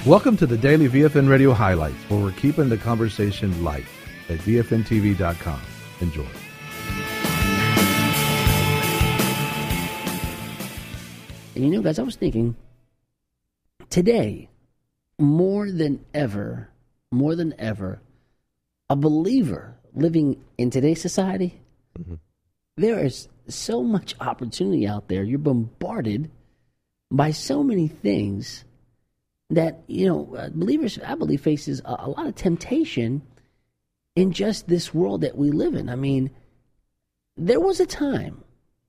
Welcome to the Daily VFN Radio Highlights, where we're keeping the conversation light at VFNTV.com. Enjoy. And you know, guys, I was thinking today, more than ever, a believer living in today's society, there is so much opportunity out there. You're bombarded by so many things that, you know, believers, I believe, faces a lot of temptation in just this world that we live in. I mean, there was a time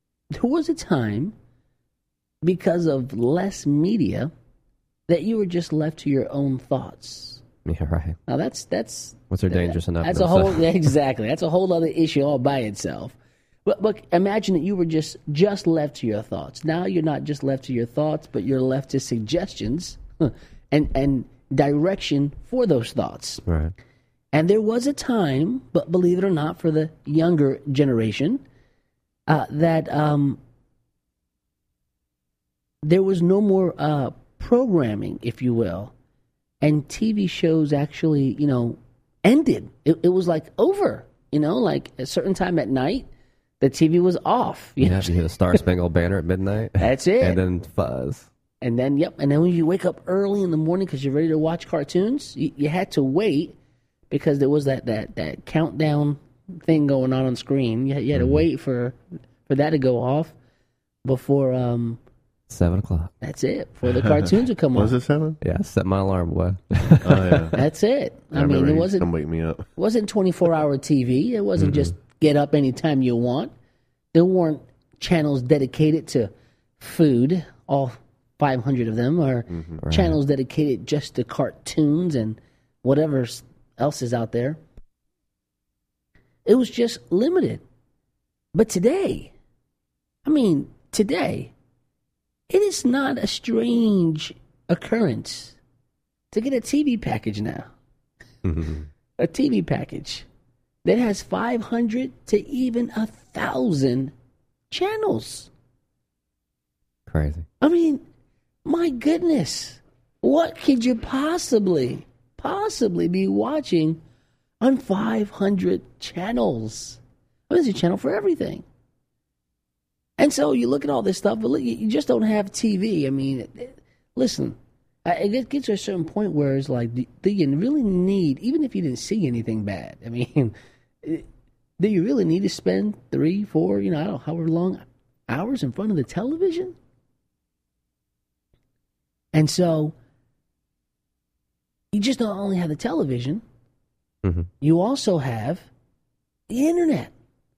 because of less media that you were just left to your own thoughts. Yeah, right. Now that's what's there dangerous enough? That's a whole exactly. That's a whole other issue all by itself. But imagine that you were just left to your thoughts. Now you're not just left to your thoughts, but you're left to suggestions and direction for those thoughts. Right. And there was a time, but believe it or not, for the younger generation, that there was no more programming, if you will, and TV shows actually, you know, ended. It was like over, you know, like a certain time at night, the TV was off. You have to hear the Star Spangled Banner at midnight. That's it. And then fuzz. And then, and then when you wake up early in the morning because you're ready to watch cartoons, you had to wait because there was that countdown thing going on screen. You had to wait for that to go off before 7 o'clock. That's it. Before the cartoons would come on. Was it 7? Yeah, I set my alarm away. Oh yeah. That's it. I mean, it wasn't. Come wake me up. Wasn't 24-hour TV. It wasn't just get up anytime you want. There weren't channels dedicated to food, all 500 of them, or channels dedicated just to cartoons and whatever else is out there. It was just limited. But today, it is not a strange occurrence to get a TV package now. A TV package that has 500 to even 1,000 channels. Crazy. I mean, my goodness, what could you possibly be watching on 500 channels? There's a channel for everything. And so you look at all this stuff, but you just don't have TV. I mean, listen, it gets to a certain point where it's like, do you really need, even if you didn't see anything bad, I mean, do you really need to spend 3, 4, I don't know, however long hours in front of the television? And so you just don't only have the television, you also have the internet.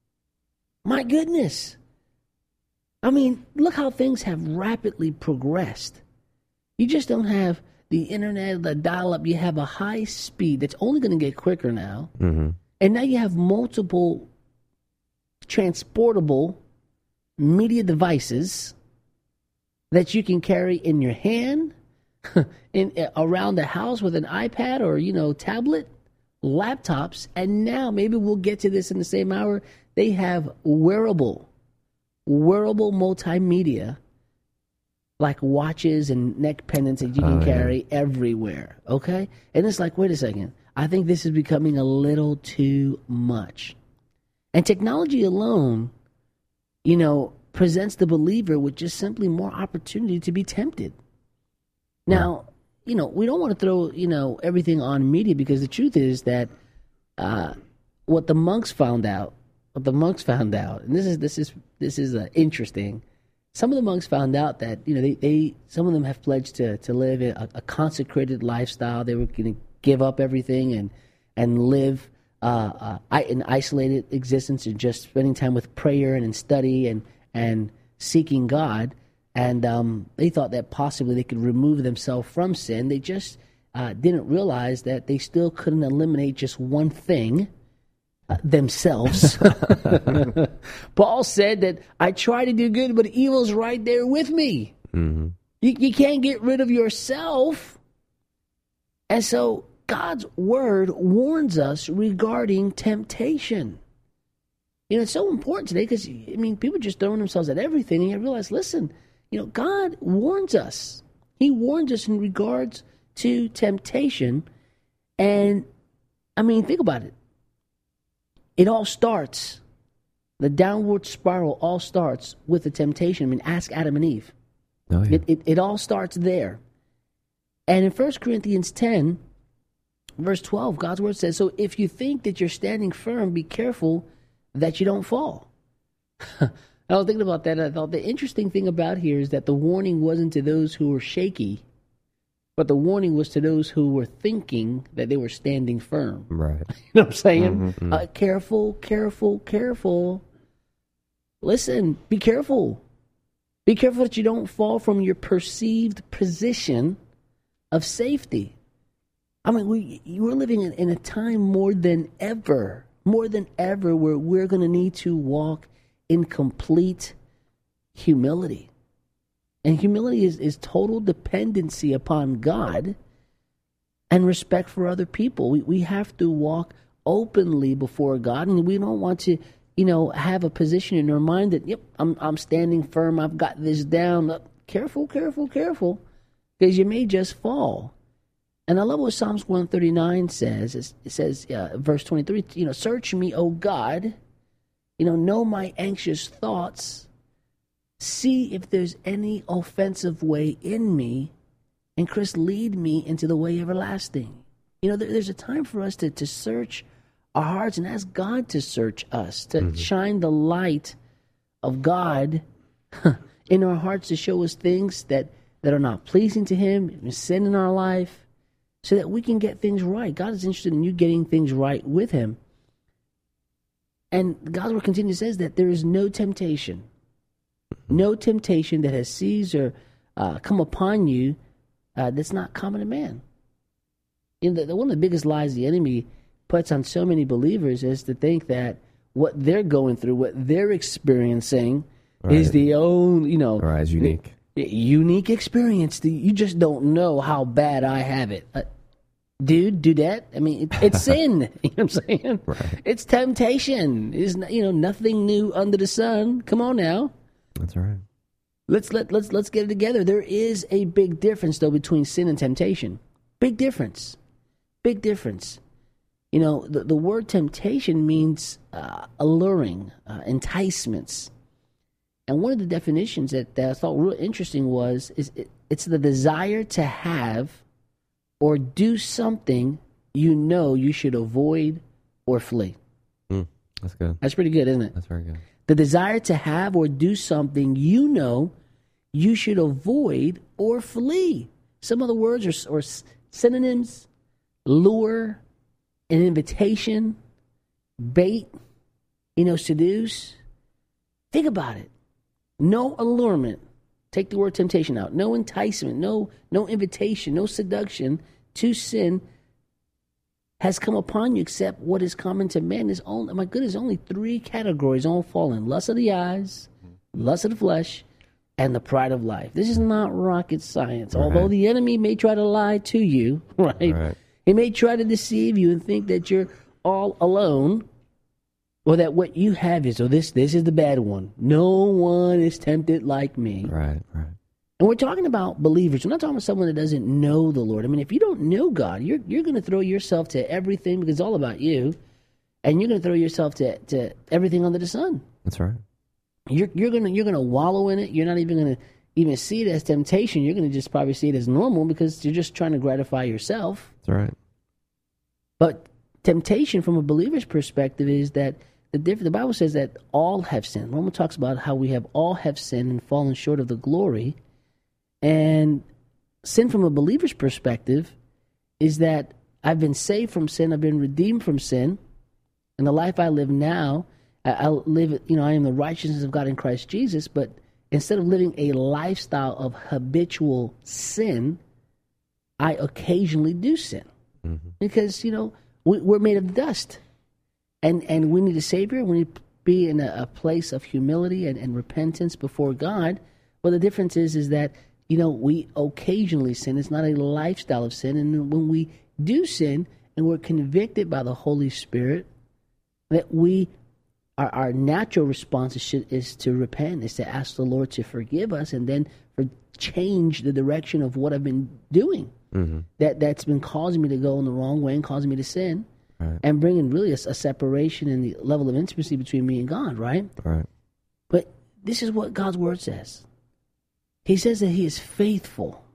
My goodness. I mean, look how things have rapidly progressed. You just don't have the internet, the dial-up. You have a high speed that's only going to get quicker now. And now you have multiple transportable media devices that you can carry in your hand, around the house with an iPad or, tablet, laptops. And now, maybe we'll get to this in the same hour, they have wearable multimedia like watches and neck pendants that you can carry everywhere, okay? And it's like, wait a second, I think this is becoming a little too much. And technology alone, presents the believer with just simply more opportunity to be tempted. Now, we don't want to throw, everything on media, because the truth is that what the monks found out, and this is interesting. Some of the monks found out that some of them have pledged to live a consecrated lifestyle. They were going to give up everything and live an isolated existence and just spending time with prayer and in study and seeking God. And they thought that possibly they could remove themselves from sin. They just didn't realize that they still couldn't eliminate just one thing. Themselves. Paul said that I try to do good, but evil's right there with me. You can't get rid of yourself. And so God's word warns us regarding temptation. It's so important today because, people just throwing themselves at everything, and you realize, listen, God warns us. He warns us in regards to temptation. And, I mean, think about it. It all starts, the downward spiral all starts with the temptation. I mean, ask Adam and Eve. Oh, yeah. It all starts there. And in 1 Corinthians 10, verse 12, God's word says, so if you think that you're standing firm, be careful that you don't fall. I was thinking about that. I thought the interesting thing about here is that the warning wasn't to those who were shaky, but the warning was to those who were thinking that they were standing firm. Right. You know what I'm saying? Mm-hmm. Careful, careful, careful. Listen, be careful. Be careful that you don't fall from your perceived position of safety. I mean, we're living in a time more than ever, where we're going to need to walk in complete humility. And humility is total dependency upon God and respect for other people. We have to walk openly before God, and we don't want to, have a position in our mind that, yep, I'm standing firm, I've got this down. Careful, careful, careful, because you may just fall. And I love what Psalms 139 says. It says, verse 23, search me, O God, know my anxious thoughts. See if there's any offensive way in me, and Chris, lead me into the way everlasting. There's a time for us to search our hearts and ask God to search us, to shine the light of God in our hearts to show us things that are not pleasing to Him, sin in our life, so that we can get things right. God is interested in you getting things right with Him. And God's word continues says that there is no temptation that has seized or come upon you that's not common to man. One of the biggest lies the enemy puts on so many believers is to think that what they're going through, what they're experiencing, is the own, Right, it's unique. Unique experience. You just don't know how bad I have it. Dude, do that. I mean, it's sin. You know what I'm saying? Right. It's temptation. It's nothing new under the sun. Come on now. That's right. Let's get it together. There is a big difference though between sin and temptation. Big difference. Big difference. The word temptation means alluring, enticements. And one of the definitions that I thought real interesting it's the desire to have or do something you should avoid or flee. That's good. That's pretty good, isn't it? That's very good. The desire to have or do something you should avoid or flee. Some of the words are synonyms: lure, an invitation, bait, seduce. Think about it. No allurement. Take the word temptation out. No enticement, no invitation, no seduction to sin has come upon you except what is common to man. Is only, my goodness, only three categories all fall in: lust of the eyes, lust of the flesh, and the pride of life. This is not rocket science. Right. Although the enemy may try to lie to you, right? He may try to deceive you and think that you're all alone, or that what you have is, this is the bad one. No one is tempted like me. Right. And we're talking about believers. We're not talking about someone that doesn't know the Lord. I mean, if you don't know God, you're going to throw yourself to everything because it's all about you, and you're going to throw yourself to everything under the sun. That's right. You're going to wallow in it. You're not even going to even see it as temptation. You're going to just probably see it as normal because you're just trying to gratify yourself. That's right. But temptation from a believer's perspective is that the Bible says that all have sinned. Romans talks about how we have all have sinned and fallen short of the glory. And sin from a believer's perspective is that I've been saved from sin, I've been redeemed from sin, and the life I live now, I live, I am the righteousness of God in Christ Jesus, but instead of living a lifestyle of habitual sin, I occasionally do sin. Mm-hmm. Because, we're made of dust. And we need a Savior. We need to be in a place of humility and repentance before God. Well, the difference is that, we occasionally sin. It's not a lifestyle of sin. And when we do sin and we're convicted by the Holy Spirit, that our natural response is to repent, is to ask the Lord to forgive us and then change the direction of what I've been doing. that's been causing me to go in the wrong way and causing me to sin, and bringing really a separation in the level of intimacy between me and God, right? Right. But this is what God's word says. He says that he is faithful.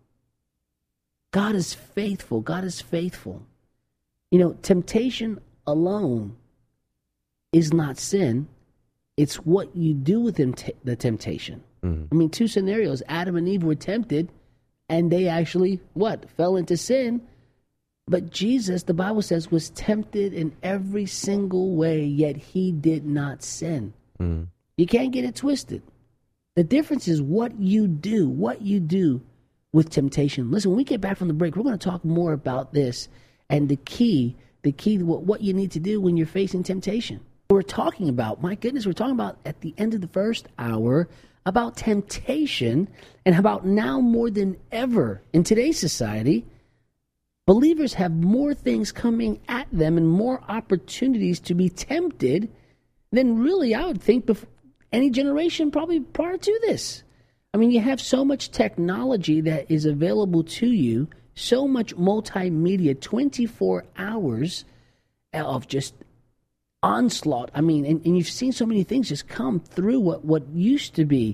God is faithful. God is faithful. You know, temptation alone is not sin. It's what you do with the temptation. I mean, two scenarios. Adam and Eve were tempted, and they actually, fell into sin. But Jesus, the Bible says, was tempted in every single way, yet he did not sin. You can't get it twisted. The difference is what you do with temptation. Listen, when we get back from the break, we're going to talk more about this and the key to what you need to do when you're facing temptation. We're talking about, my goodness, we're talking about at the end of the first hour about temptation, and about now more than ever in today's society, believers have more things coming at them and more opportunities to be tempted than really, I would think, before any generation probably prior to this. I mean, you have so much technology that is available to you, so much multimedia, 24 hours of just onslaught. I mean, and you've seen so many things just come through what used to be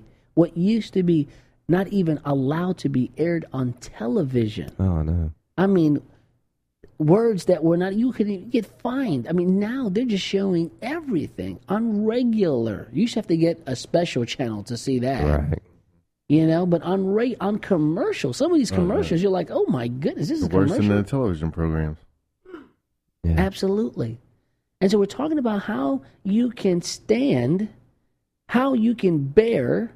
not even allowed to be aired on television. Oh, no. I mean, words that were not, you could get fined. I mean, now they're just showing everything on regular. You used to have to get a special channel to see that. Right. You know, but on commercials, some of these commercials, you're like, oh my goodness, this is worse commercial. than the television programs. Yeah. Absolutely. And so we're talking about how you can stand, how you can bear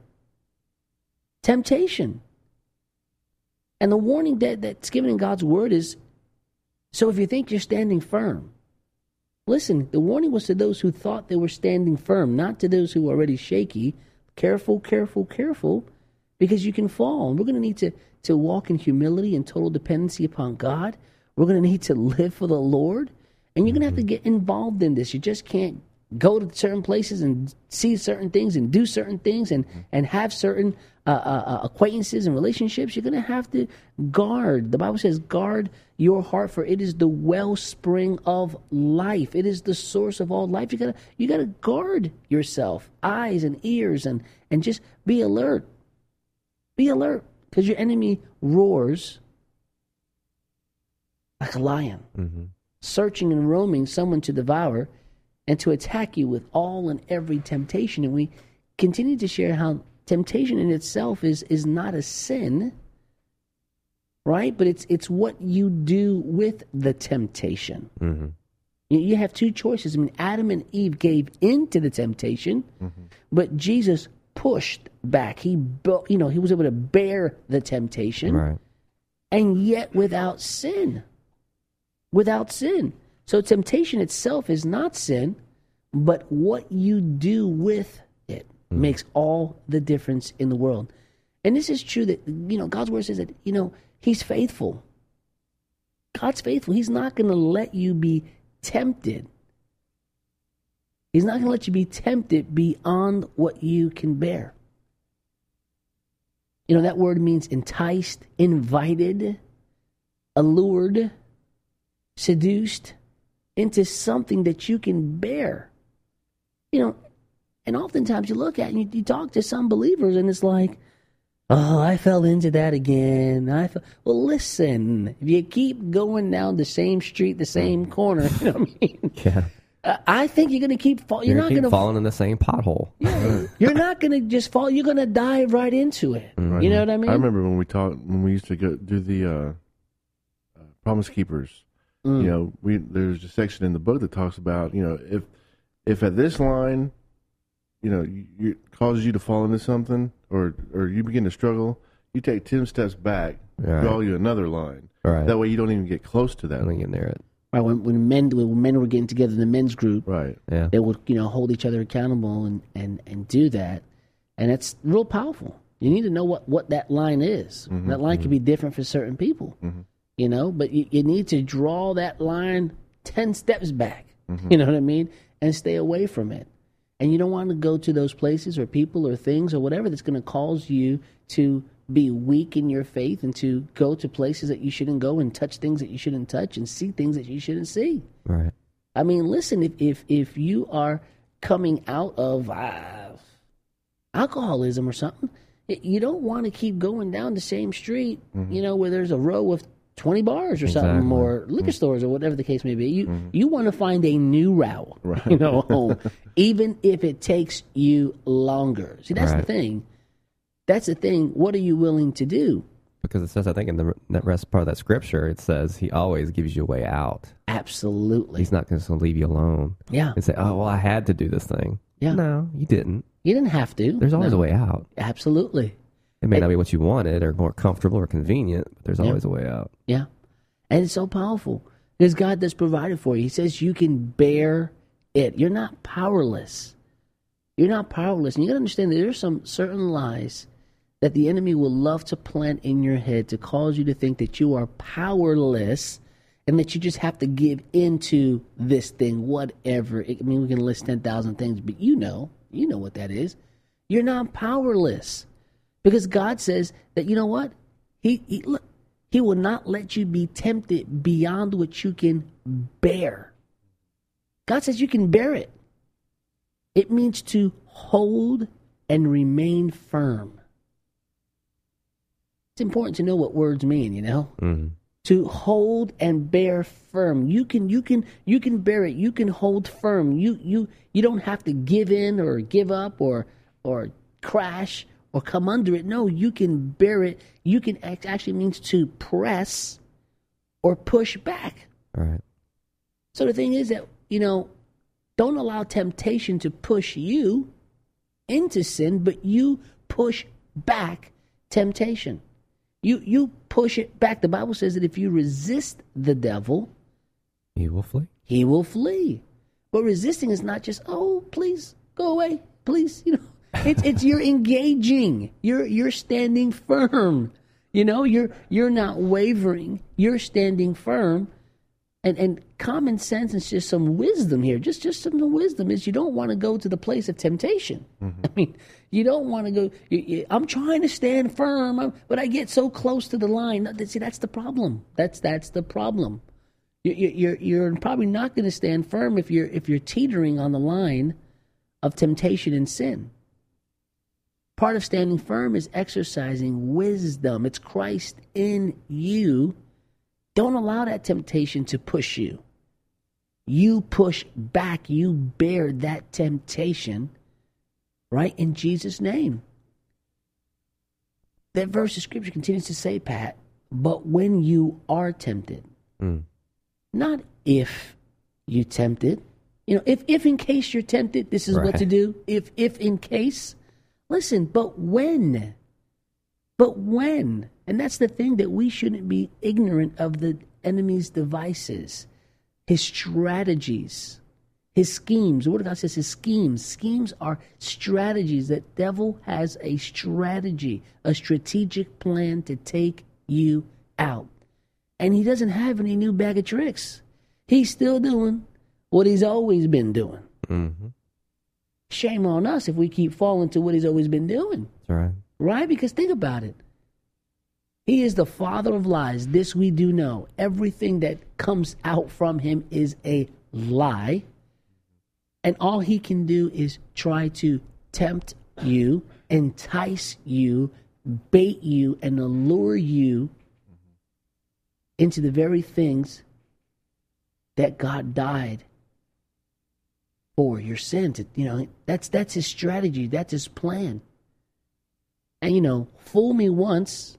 temptation. And the warning that's given in God's word is, so if you think you're standing firm, listen, the warning was to those who thought they were standing firm, not to those who were already shaky. Careful, careful, careful, because you can fall. And we're going to need to walk in humility and total dependency upon God. We're going to need to live for the Lord. And you're going to have to get involved in this. You just can't go to certain places and see certain things and do certain things and have certain acquaintances and relationships. You're going to have to guard. The Bible says, guard your heart, for it is the wellspring of life. It is the source of all life. You got to guard yourself, eyes and ears, and just be alert. Be alert, because your enemy roars like a lion, searching and roaming someone to devour and to attack you with all and every temptation. And we continue to share how temptation in itself is not a sin, right? But it's what you do with the temptation. You have two choices. I mean, Adam and Eve gave into the temptation, but Jesus pushed back. He was able to bear the temptation, Right. and yet without sin. Without sin. So temptation itself is not sin, but what you do with it makes all the difference in the world. And this is true that, God's word says that, he's faithful. God's faithful. He's not going to let you be tempted. He's not going to let you be tempted beyond what you can bear. That word means enticed, invited, allured, seduced into something that you can bear. And oftentimes you look at it and you talk to some believers and it's like, oh, I fell into that again. Well, listen, if you keep going down the same street, the same corner, you know what I mean? Yeah. I think you're going to keep falling. You're not going to falling in the same pothole. Yeah, you're not going to just fall. You're going to dive right into it. Right. You know what I mean? I remember when we used to go do the Promise Keepers. There's a section in the book that talks about, if at this line, you causes you to fall into something or you begin to struggle, you take 10 steps back, draw you another line. Right. That way you don't even get close to that. I don't get near it. Right, when men were getting together in the men's group, Right. Yeah. they would hold each other accountable and do that, and it's real powerful. You need to know what that line is. That line can be different for certain people, but you need to draw that line 10 steps back. You know what I mean, and stay away from it. And you don't want to go to those places or people or things or whatever that's going to cause you to be weak in your faith and to go to places that you shouldn't go and touch things that you shouldn't touch and see things that you shouldn't see. Right. I mean, listen, if you are coming out of alcoholism or something, you don't want to keep going down the same street, where there's a row of 20 bars or something, or liquor stores or whatever the case may be. You want to find a new route, home, even if it takes you longer. See, that's the thing. That's the thing. What are you willing to do? Because it says, I think in the rest part of that scripture, it says he always gives you a way out. Absolutely. He's not going to leave you alone. Yeah. And say, oh, well, I had to do this thing. Yeah. No, you didn't. You didn't have to. There's always a way out. Absolutely. It may not be what you wanted or more comfortable or convenient, but there's always a way out. Yeah. And it's so powerful because God does provide for you. He says you can bear it. You're not powerless. You're not powerless. And you got to understand that there's some certain lies that the enemy will love to plant in your head to cause you to think that you are powerless and that you just have to give into this thing, whatever. I mean, we can list 10,000 things, but you know what that is. You're not powerless because God says that, you know what? He will not let you be tempted beyond what you can bear. God says you can bear it. It means to hold and remain firm. It's important to know what words mean, Mm-hmm. To hold and bear firm. You can bear it. You can hold firm. You don't have to give in or give up or crash or come under it. No, you can bear it. You can actually means to press or push back. All right. So the thing is that, don't allow temptation to push you into sin, but you push back temptation. You push it back. The Bible says that if you resist the devil, he will flee. He will flee. But resisting is not just, oh, please go away, please. It's you're engaging. You're standing firm. You're not wavering. You're standing firm. And common sense and just some wisdom here, just some wisdom is you don't want to go to the place of temptation. Mm-hmm. I mean, you don't want to go, I'm trying to stand firm, but I get so close to the line. See, that's the problem. That's the problem. You're probably not going to stand firm if you're teetering on the line of temptation and sin. Part of standing firm is exercising wisdom. It's Christ in you. Don't allow that temptation to push you. You push back. You bear that temptation, right, in Jesus' name. That verse of Scripture continues to say, Pat, but when you are tempted, not if you tempted. If in case you're tempted, this is what to do. If in case, listen, but when. And that's the thing, that we shouldn't be ignorant of the enemy's devices, his strategies, his schemes. The Word of God says his schemes. Schemes are strategies. That devil has a strategy, a strategic plan to take you out. And he doesn't have any new bag of tricks. He's still doing what he's always been doing. Mm-hmm. Shame on us if we keep falling to what he's always been doing. That's right. Right? Because think about it. He is the father of lies. This we do know. Everything that comes out from him is a lie. And all he can do is try to tempt you, entice you, bait you, and allure you into the very things that God died for, your sins. That's his strategy. That's his plan. And, fool me once,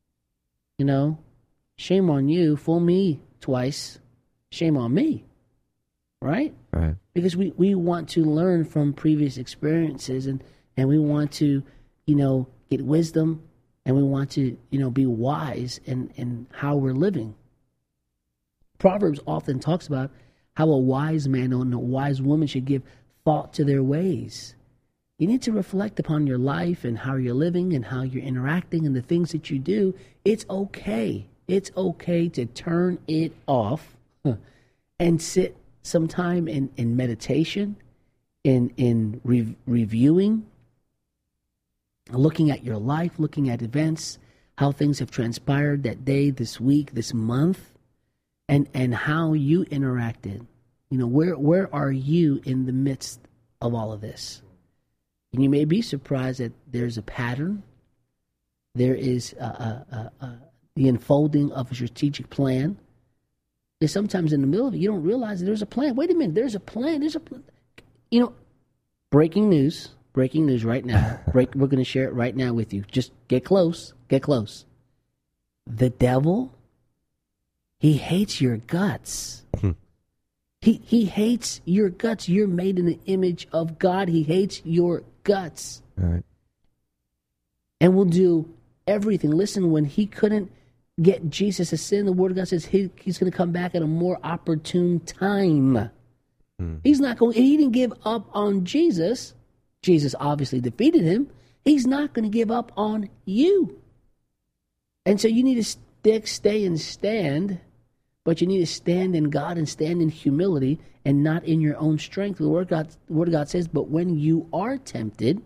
shame on you. Fool me twice, shame on me. Right? Right. Because we want to learn from previous experiences and we want to, get wisdom, and we want to, be wise in how we're living. Proverbs often talks about how a wise man and a wise woman should give thought to their ways. You need to reflect upon your life and how you're living and how you're interacting and the things that you do. It's okay. It's okay to turn it off and sit some time in meditation, in reviewing looking at your life, looking at events, how things have transpired that day, this week, this month, and how you interacted. You know, where are you in the midst of all of this? And you may be surprised that there's a pattern. There is the unfolding of a strategic plan. There's sometimes in the middle of it, you don't realize that there's a plan. Wait a minute, there's a plan. You know, breaking news right now. We're going to share it right now with you. Just get close. The devil, he hates your guts. He hates your guts. You're made in the image of God. He hates your guts. All right. And will do everything. Listen, when he couldn't get Jesus to sin, the Word of God says he's going to come back at a more opportune time. He's not going. He didn't give up on Jesus. Jesus obviously defeated him. He's not going to give up on you. And so you need to stay and stand, but you need to stand in God and stand in humility and not in your own strength. The Word of God says, but when you are tempted,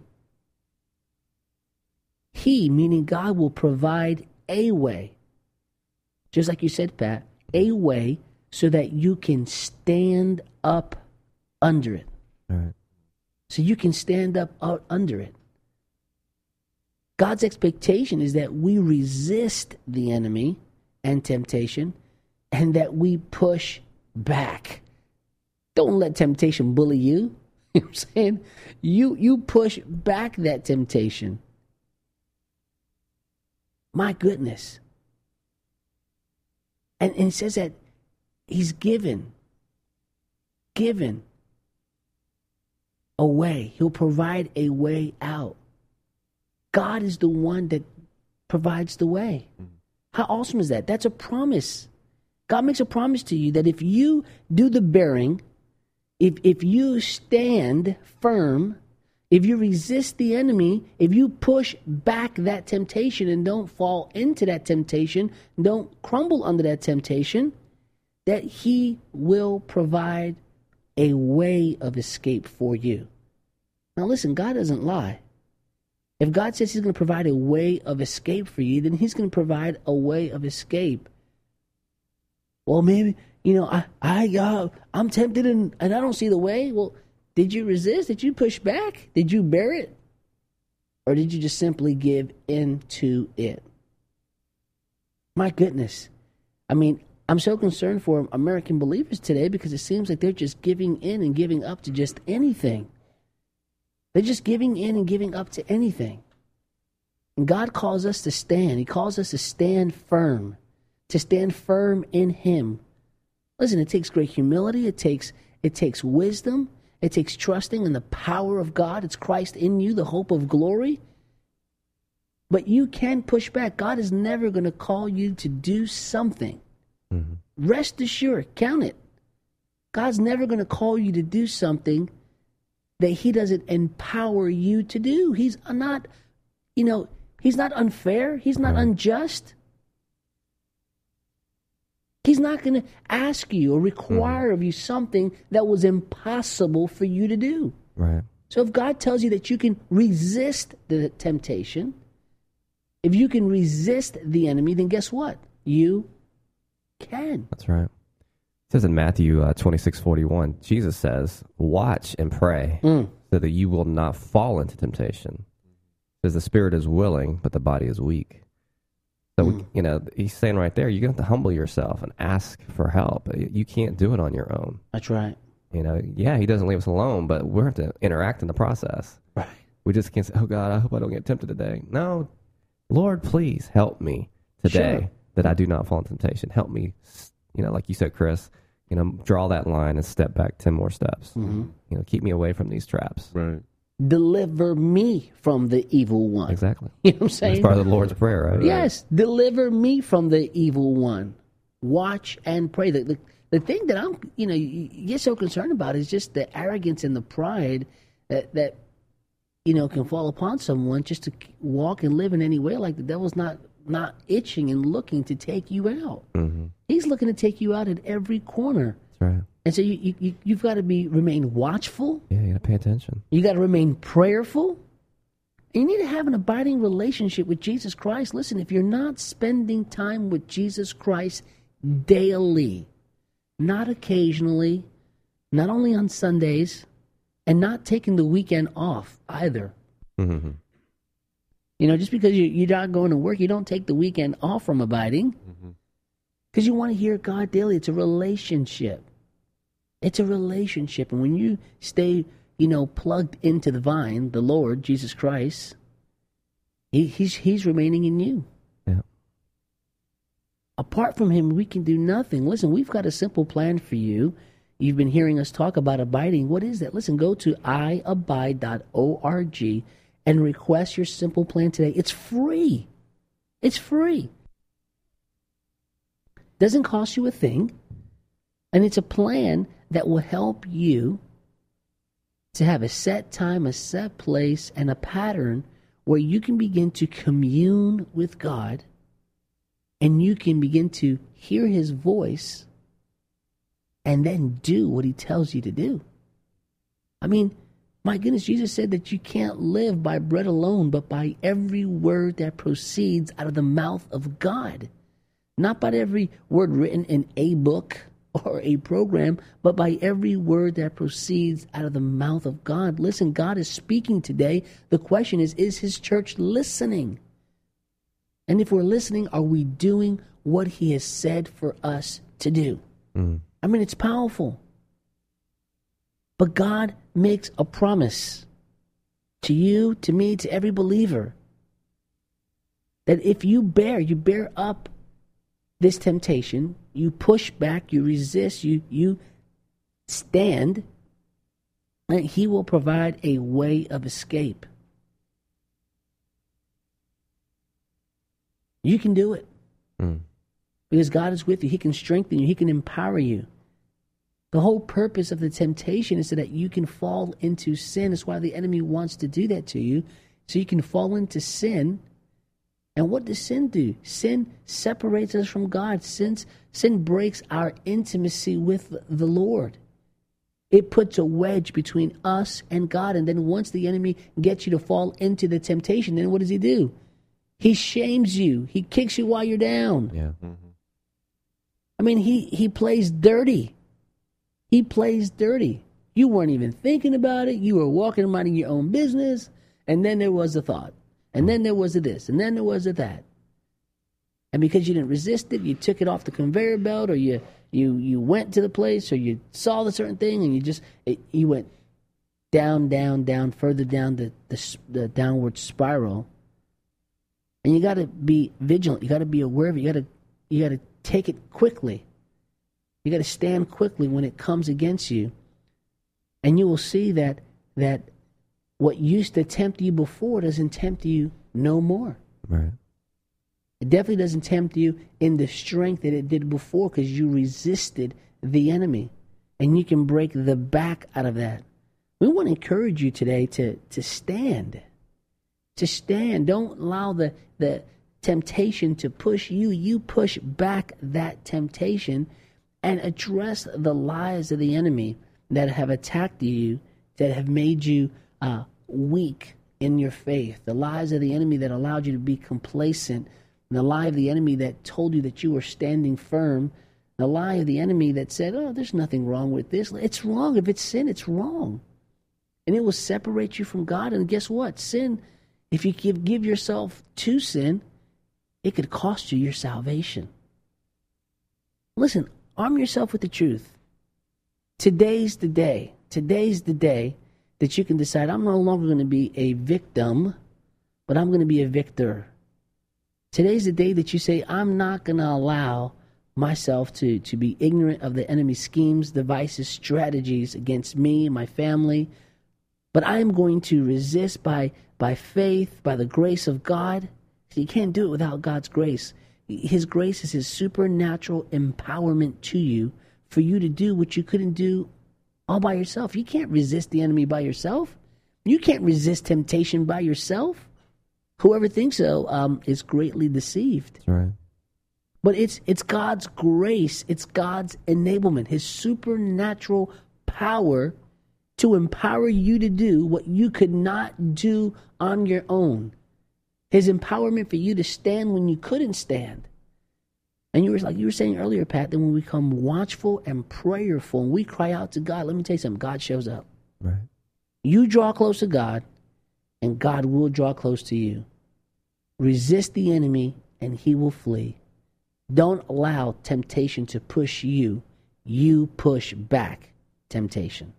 He, meaning God, will provide a way. Just like you said, Pat, a way so that you can stand up under it. All right. So you can stand up under it. God's expectation is that we resist the enemy and temptation and that we push back. Don't let temptation bully you. You know what I'm saying? You push back that temptation. My goodness. And it says that He's given a way. He'll provide a way out. God is the one that provides the way. How awesome is that? That's a promise. God makes a promise to you that if you do the bearing, if you stand firm, if you resist the enemy, if you push back that temptation and don't fall into that temptation, don't crumble under that temptation, that He will provide a way of escape for you. Now listen, God doesn't lie. If God says He's going to provide a way of escape for you, then He's going to provide a way of escape. Well, maybe, I'm tempted and I don't see the way. Well, did you resist? Did you push back? Did you bear it? Or did you just simply give in to it? My goodness. I mean, I'm so concerned for American believers today because it seems like they're just giving in and giving up to just anything. They're just giving in and giving up to anything. And God calls us to stand. He calls us to stand firm in Him. Listen, it takes great humility. It takes wisdom. It takes trusting in the power of God. It's Christ in you, the hope of glory. But you can push back. God is never going to call you to do something. Mm-hmm. Rest assured, count it. God's never going to call you to do something that He doesn't empower you to do. He's not, He's not unfair. He's not unjust. He's not going to ask you or require of you something that was impossible for you to do. Right. So if God tells you that you can resist the temptation, if you can resist the enemy, then guess what? You can. That's right. It says in Matthew 26:41, Jesus says, watch and pray so that you will not fall into temptation. It says the spirit is willing, but the body is weak. So, He's saying right there, you're going to have to humble yourself and ask for help. You can't do it on your own. That's right. He doesn't leave us alone, but we have to interact in the process. Right. We just can't say, oh, God, I hope I don't get tempted today. No, Lord, please help me today that I do not fall into temptation. Help me, like you said, Chris, draw that line and step back 10 more steps. Mm-hmm. Keep me away from these traps. Right. Deliver me from the evil one. Exactly. You know what I'm saying? That's part of the Lord's Prayer, right? Yes. Deliver me from the evil one. Watch and pray. The thing that I'm, you get so concerned about is just the arrogance and the pride that can fall upon someone just to walk and live in any way like the devil's not itching and looking to take you out. Mm-hmm. He's looking to take you out at every corner. That's right. And so you've got to remain watchful. Yeah, you got to pay attention. You got to remain prayerful. And you need to have an abiding relationship with Jesus Christ. Listen, if you're not spending time with Jesus Christ daily, not occasionally, not only on Sundays, and not taking the weekend off either. Mm-hmm. You know, just because you're not going to work, you don't take the weekend off from abiding. Because you want to hear God daily. It's a relationship. It's a relationship. And when you stay, plugged into the vine, the Lord, Jesus Christ, He's remaining in you. Yeah. Apart from Him, we can do nothing. Listen, we've got a simple plan for you. You've been hearing us talk about abiding. What is that? Listen, go to iabide.org and request your simple plan today. It's free. It's free. Doesn't cost you a thing. And it's a plan that will help you to have a set time, a set place, and a pattern where you can begin to commune with God and you can begin to hear His voice and then do what He tells you to do. I mean, my goodness, Jesus said that you can't live by bread alone, but by every word that proceeds out of the mouth of God. Not by every word written in a book or a program, but by every word that proceeds out of the mouth of God. Listen, God is speaking today. The question is His church listening? And if we're listening, are we doing what He has said for us to do? I mean, it's powerful. But God makes a promise to you, to me, to every believer, that if you bear up this temptation, you push back, you resist, you stand, and He will provide a way of escape. You can do it. Because God is with you. He can strengthen you. He can empower you. The whole purpose of the temptation is so that you can fall into sin. That's why the enemy wants to do that to you. So you can fall into sin. And what does sin do? Sin separates us from God. Sin breaks our intimacy with the Lord. It puts a wedge between us and God. And then once the enemy gets you to fall into the temptation, then what does he do? He shames you. He kicks you while you're down. Yeah. I mean, he plays dirty. He plays dirty. You weren't even thinking about it. You were walking around in your own business. And then there was a thought. And then there was a this. And then there was a that. And because you didn't resist it, you took it off the conveyor belt, or you went to the place, or you saw the certain thing, and you went down, further down the downward spiral. And you got to be vigilant. You got to be aware of it. You got to take it quickly. You got to stand quickly when it comes against you. And you will see that what used to tempt you before doesn't tempt you no more. Right. It definitely doesn't tempt you in the strength that it did before, because you resisted the enemy. And you can break the back out of that. We want to encourage you today to stand. To stand. Don't allow the temptation to push you. You push back that temptation and address the lies of the enemy that have attacked you, that have made you weak in your faith. The lies of the enemy that allowed you to be complacent. And the lie of the enemy that told you that you were standing firm. The lie of the enemy that said, oh, there's nothing wrong with this. It's wrong. If it's sin, it's wrong. And it will separate you from God. And guess what? Sin, if you give yourself to sin, it could cost you your salvation. Listen, arm yourself with the truth. Today's the day. Today's the day that you can decide, I'm no longer going to be a victim, but I'm going to be a victor. Today's the day that you say, I'm not going to allow myself to be ignorant of the enemy's schemes, devices, strategies against me and my family, but I am going to resist by faith, by the grace of God. You can't do it without God's grace. His grace is His supernatural empowerment to you for you to do what you couldn't do all by yourself. You can't resist the enemy by yourself. You can't resist temptation by yourself. Whoever thinks so is greatly deceived. That's right. But it's God's grace. It's God's enablement, His supernatural power to empower you to do what you could not do on your own. His empowerment for you to stand when you couldn't stand. And you were saying earlier, Pat, that when we become watchful and prayerful and we cry out to God, let me tell you something, God shows up. Right. You draw close to God, and God will draw close to you. Resist the enemy, and he will flee. Don't allow temptation to push you. You push back temptation.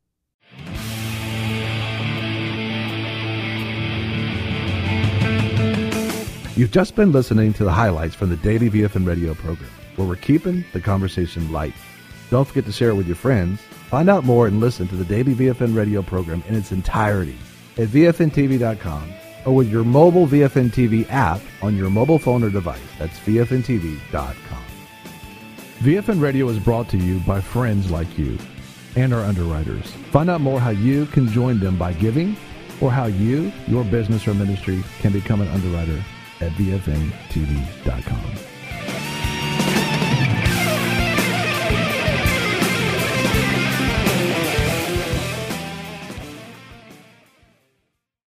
You've just been listening to the highlights from the Daily VFN radio program, where we're keeping the conversation light. Don't forget to share it with your friends. Find out more and listen to the Daily VFN radio program in its entirety at VFNTV.com or with your mobile VFN TV app on your mobile phone or device. That's VFNTV.com. VFN Radio is brought to you by friends like you and our underwriters. Find out more how you can join them by giving or how you, your business or ministry can become an underwriter at VFNTV.com.